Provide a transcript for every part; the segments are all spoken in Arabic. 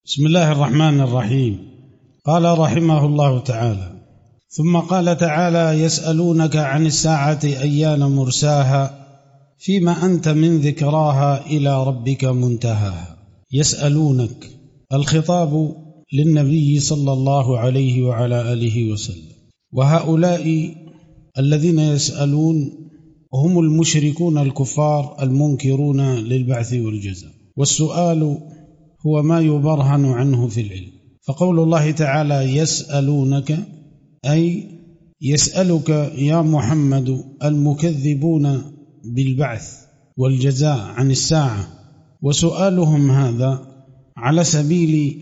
بسم الله الرحمن الرحيم. قال رحمه الله تعالى: ثم قال تعالى: يسألونك عن الساعة أيان مرساها فيما أنت من ذكراها إلى ربك منتهاها. يسألونك، الخطاب للنبي صلى الله عليه وعلى آله وسلم، وهؤلاء الذين يسألون هم المشركون الكفار المنكرون للبعث والجزاء، والسؤال هو ما يبرهن عنه في العلم. فقول الله تعالى: يسألونك أي يسألك يا محمد المكذبون بالبعث والجزاء عن الساعة، وسؤالهم هذا على سبيل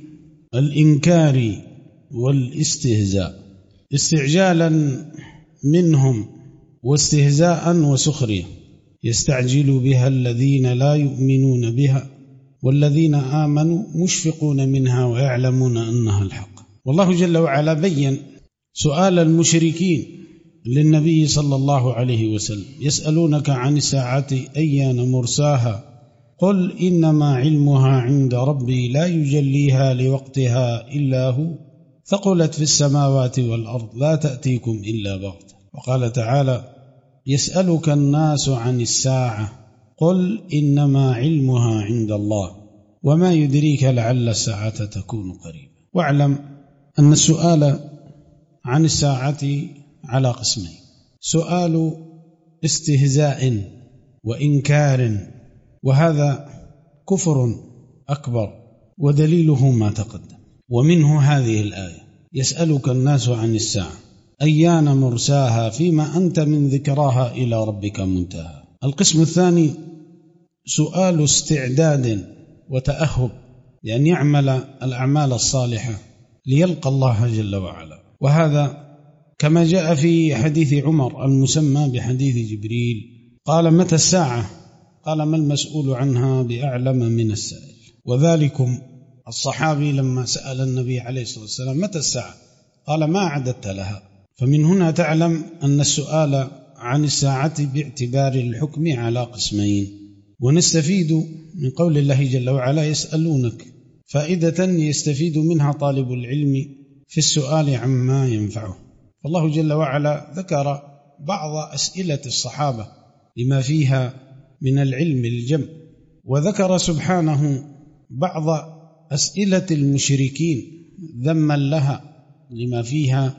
الإنكار والاستهزاء، استعجالا منهم واستهزاء وسخرية، يستعجل بها الذين لا يؤمنون بها والذين آمنوا مشفقون منها ويعلمون أنها الحق. والله جل وعلا بين سؤال المشركين للنبي صلى الله عليه وسلم: يسألونك عن الساعة أيان مرساها قل إنما علمها عند ربي لا يجليها لوقتها إلا هو ثقلت في السماوات والأرض لا تأتيكم إلا بغتة. وقال تعالى: يسألك الناس عن الساعة قل إنما علمها عند الله وما يدريك لعل الساعة تكون قريبا. واعلم أن السؤال عن الساعة على قسمين: سؤال استهزاء وإنكار، وهذا كفر أكبر، ودليله ما تقدم، ومنه هذه الآية: يسألك الناس عن الساعة أيان مرساها فيما أنت من ذكراها إلى ربك منتهى. القسم الثاني سؤال استعداد وتأهب لأن يعمل الأعمال الصالحة ليلقى الله جل وعلا، وهذا كما جاء في حديث عمر المسمى بحديث جبريل: قال: متى الساعة؟ قال: ما المسؤول عنها بأعلم من السائل. وذلكم الصحابي لما سأل النبي عليه الصلاة والسلام: متى الساعة؟ قال: ما عددت لها. فمن هنا تعلم أن السؤال عن الساعة باعتبار الحكم على قسمين. ونستفيد من قول الله جل وعلا: يسألونك، فائدة يستفيد منها طالب العلم في السؤال عما ينفعه. فالله جل وعلا ذكر بعض أسئلة الصحابة لما فيها من العلم الجم، وذكر سبحانه بعض أسئلة المشركين ذما لها لما فيها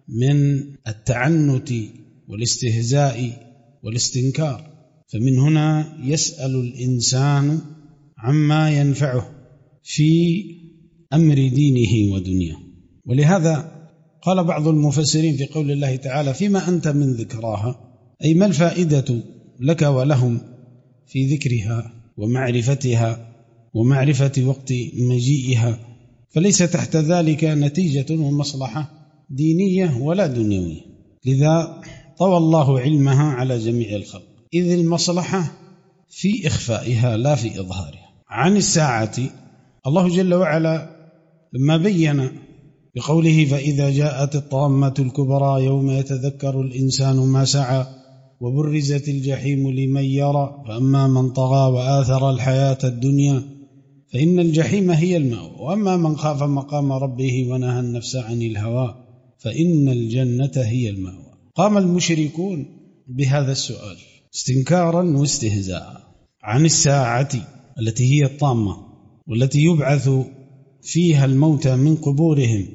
من التعنت والاستهزاء والاستنكار. فمن هنا يسأل الإنسان عما ينفعه في أمر دينه ودنياه. ولهذا قال بعض المفسرين في قول الله تعالى: فيما أنت من ذكراها، أي ما الفائدة لك ولهم في ذكرها ومعرفتها ومعرفة وقت مجيئها، فليس تحت ذلك نتيجة ومصلحة دينية ولا دنيوية. لذا طوى الله علمها على جميع الخلق، إذ المصلحة في إخفائها لا في إظهارها. عن الساعة الله جل وعلا لما بين بقوله: فإذا جاءت الطامة الكبرى يوم يتذكر الإنسان ما سعى وبرزت الجحيم لمن يرى فأما من طغى وآثر الحياة الدنيا فإن الجحيم هي المأوى وأما من خاف مقام ربه ونهى النفس عن الهوى فإن الجنة هي المأوى. قام المشركون بهذا السؤال استنكارا واستهزاء عن الساعة التي هي الطامة والتي يبعث فيها الموتى من قبورهم.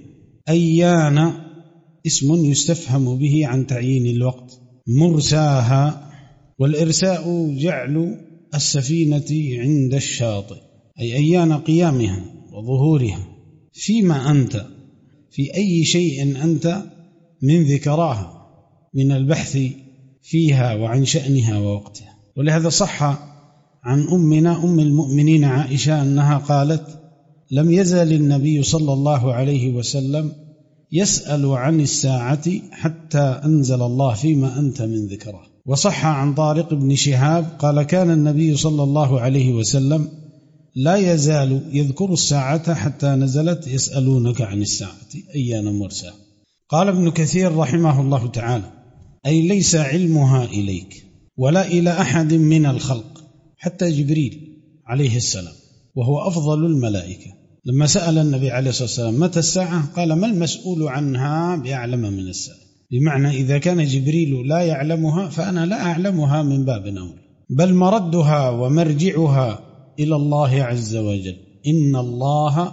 أيان اسم يستفهم به عن تعيين الوقت. مرساها، والإرساء جعل السفينة عند الشاطئ، أي أيان قيامها وظهورها. فيما أنت، في أي شيء أنت من ذكراها من البحث فيها وعن شأنها ووقتها. ولهذا صح عن أمنا أم المؤمنين عائشة أنها قالت: لم يزل النبي صلى الله عليه وسلم يسأل عن الساعة حتى أنزل الله فيما أنت من ذكره. وصح عن طارق بن شهاب قال: كان النبي صلى الله عليه وسلم لا يزال يذكر الساعة حتى نزلت يسألونك عن الساعة أيان مرساها. قال ابن كثير رحمه الله تعالى: أي ليس علمها إليك ولا إلى أحد من الخلق حتى جبريل عليه السلام وهو أفضل الملائكة لما سأل النبي عليه الصلاة والسلام متى الساعة قال ما المسؤول عنها بأعلم من السائل، بمعنى إذا كان جبريل لا يعلمها فأنا لا أعلمها من باب أولى، بل مردها ومرجعها إلى الله عز وجل. إن الله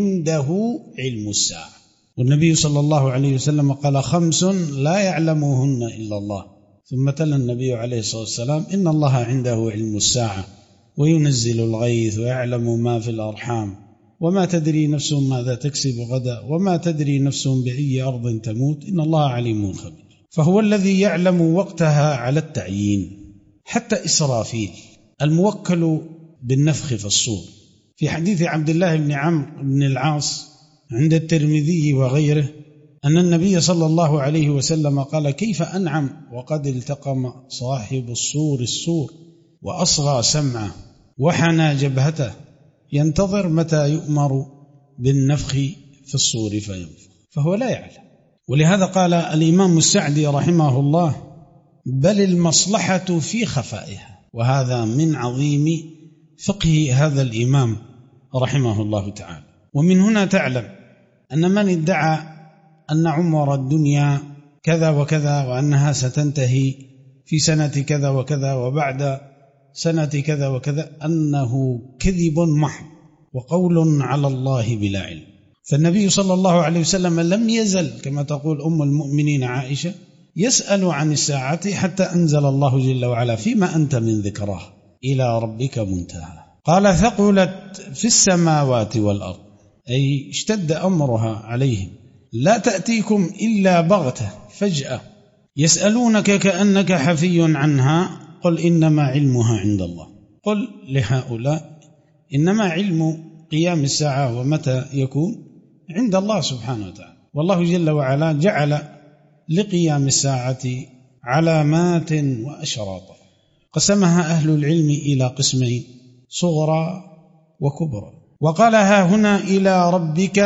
عنده علم الساعة، والنبي صلى الله عليه وسلم قال 5 لا يعلمهن إلا الله، ثم تلا النبي عليه الصلاة والسلام إن الله عنده علم الساعة وينزل الغيث ويعلم ما في الأرحام وما تدري نفس ماذا تكسب غدا وما تدري نفس بأي أرض تموت إن الله عليم خبير. فهو الذي يعلم وقتها على التعيين. حتى إسرافيل الموكل بالنفخ في الصور، في حديث عبد الله بن عمرو بن العاص عند الترمذي وغيره أن النبي صلى الله عليه وسلم قال كيف أنعم وقد التقم صاحب الصور وأصغى سمعه وحنى جبهته ينتظر متى يؤمر بالنفخ في الصور فينفخ، فهو لا يعلم. ولهذا قال الإمام السعدي رحمه الله بل المصلحة في خفائها، وهذا من عظيم فقه هذا الإمام رحمه الله تعالى. ومن هنا تعلم أن من ادعى أن عمر الدنيا كذا وكذا وأنها ستنتهي في سنة كذا وكذا وبعد سنة كذا وكذا أنه كذب محض وقول على الله بلا علم. فالنبي صلى الله عليه وسلم لم يزل كما تقول أم المؤمنين عائشة يسأل عن الساعة حتى أنزل الله جل وعلا فيما أنت من ذكراه إلى ربك منتهى. قال ثقلت في السماوات والأرض، أي اشتد أمرها عليهم، لا تأتيكم إلا بغتة فجأة، يسألونك كأنك حفي عنها قل إنما علمها عند الله. قل لهؤلاء إنما علم قيام الساعة ومتى يكون عند الله سبحانه وتعالى. والله جل وعلا جعل لقيام الساعة علامات وأشراطا، قسمها أهل العلم إلى قسمين صغرى وكبرى، وقالها هنا إلى ربك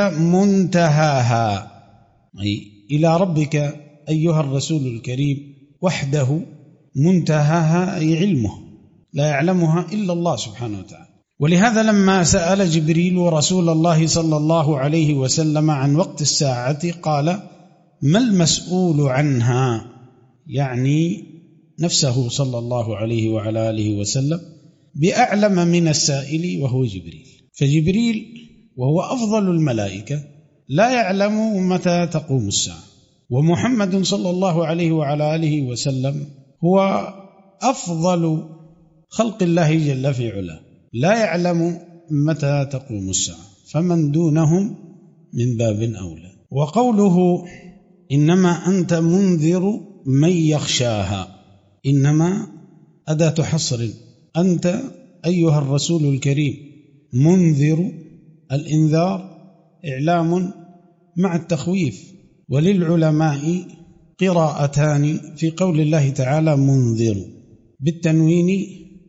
منتهاها، أي إلى ربك أيها الرسول الكريم وحده منتهاها أي علمه لا يعلمها إلا الله سبحانه وتعالى. ولهذا لما سأل جبريل رسول الله صلى الله عليه وسلم عن وقت الساعة قال ما المسؤول عنها، يعني نفسه صلى الله عليه وعلى آله وسلم بأعلم من السائل وهو جبريل. فجبريل وهو أفضل الملائكة لا يعلم متى تقوم الساعة، ومحمد صلى الله عليه وعلى آله وسلم هو أفضل خلق الله جل في علاه لا يعلم متى تقوم الساعة، فمن دونهم من باب أولى. وقوله إنما أنت منذر من يخشاها، إنما أداة حصر، أنت أيها الرسول الكريم منذر، الإنذار إعلام مع التخويف. وللعلماء قراءتان في قول الله تعالى منذر بالتنوين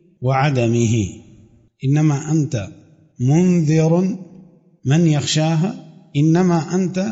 وعدمه، إنما أنت منذر من يخشاها، إنما أنت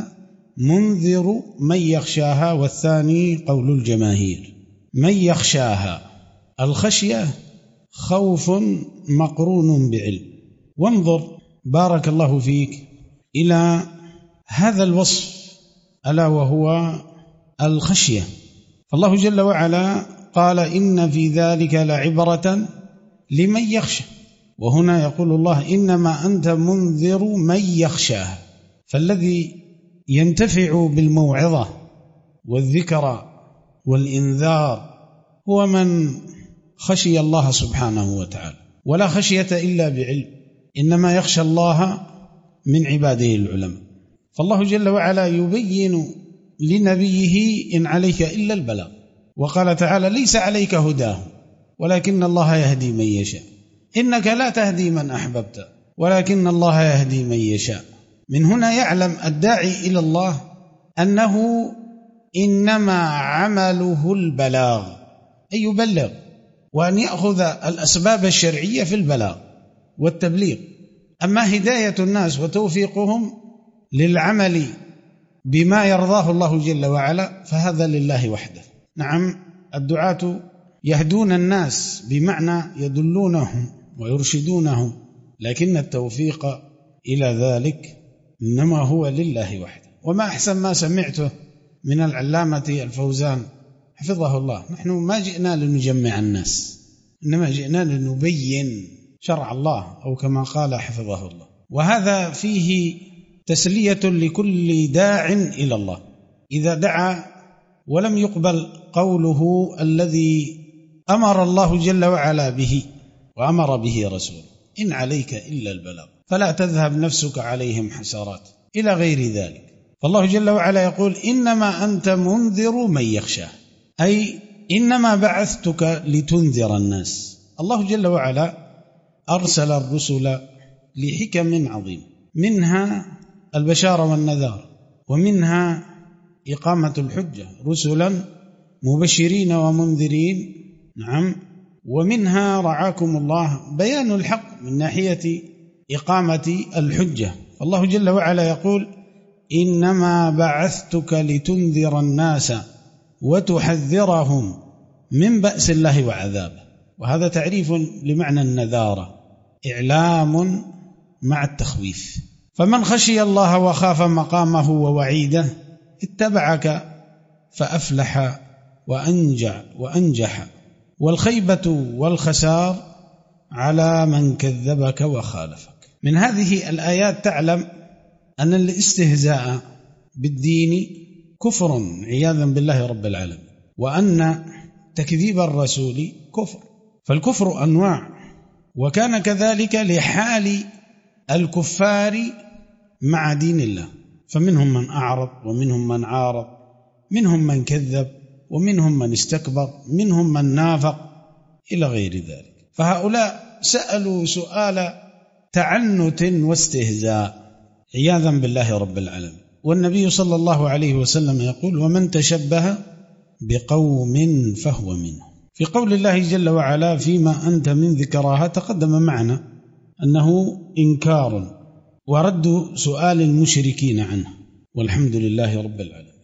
منذر من يخشاها، والثاني قول الجماهير من يخشاها، الخشية خوف مقرون بعلم. وانظر بارك الله فيك إلى هذا الوصف ألا وهو الخشية، فالله جل وعلا قال إن في ذلك لعبرة لمن يخشى، وهنا يقول الله إنما أنت منذر من يخشاها، فالذي ينتفع بالموعظة والذكرى والإنذار هو من خشي الله سبحانه وتعالى، ولا خشية إلا بعلم، إنما يخشى الله من عباده العلماء. فالله جل وعلا يبين لنبيه إن عليك إلا البلاغ، وقال تعالى ليس عليك هداهم ولكن الله يهدي من يشاء، إنك لا تهدي من أحببت ولكن الله يهدي من يشاء. من هنا يعلم الداعي إلى الله أنه إنما عمله البلاغ، أي يبلغ، وأن يأخذ الأسباب الشرعية في البلاغ والتبليغ. أما هداية الناس وتوفيقهم للعمل بما يرضاه الله جل وعلا فهذا لله وحده. نعم الدعاة يهدون الناس بمعنى يدلونهم ويرشدونهم، لكن التوفيق إلى ذلك إنما هو لله وحده. وما أحسن ما سمعته من العلامة الفوزان حفظه الله، نحن ما جئنا لنجمع الناس، إنما جئنا لنبين شرع الله، أو كما قال حفظه الله. وهذا فيه تسلية لكل داع إلى الله، إذا دعا ولم يقبل قوله الذي أمر الله جل وعلا به وأمر به رسوله: إن عليك إلا البلاغ فلا تذهب نفسك عليهم حسرات، إلى غير ذلك. فالله جل وعلا يقول: إنما أنت منذر من يخشاه، أي إنما بعثتك لتنذر الناس. الله جل وعلا أرسل الرسل لحكم عظيمة، منها البشارة والنذار، ومنها إقامة الحجة، رسلا مبشرين ومنذرين، نعم، ومنها رعاكم الله بيان الحق من ناحية إقامة الحجة. فالله جل وعلا يقول: إنما بعثتك لتنذر الناس وتحذرهم من بأس الله وعذابه. وهذا تعريف لمعنى النذارة، إعلام مع التخويف. فمن خشي الله وخاف مقامه ووعيده اتبعك فأفلح وأنجح، والخيبة والخسار على من كذبك وخالفك. من هذه الآيات تعلم أن الاستهزاء بالدين كفر عياذا بالله رب العالمين، وأن تكذيب الرسول كفر. فالكفر أنواع، وكان كذلك لحال الكفار مع دين الله، فمنهم من أعرض ومنهم من عارض، منهم من كذب ومنهم من استكبر، منهم من نافق، إلى غير ذلك. فهؤلاء سألوا سؤال تعنت واستهزاء عياذا بالله رب العالمين. والنبي صلى الله عليه وسلم يقول: ومن تشبه بقوم فهو منه. في قول الله جل وعلا: فيما أنت من ذكراها، تقدم معنا أنه إنكار ورد سؤال المشركين عنه، والحمد لله رب العالمين.